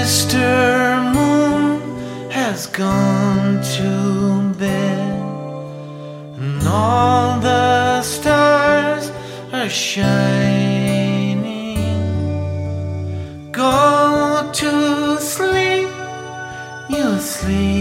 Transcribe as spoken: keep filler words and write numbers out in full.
Mister Moon has gone to bed, and all the stars are shining. Go to sleep, you sleep.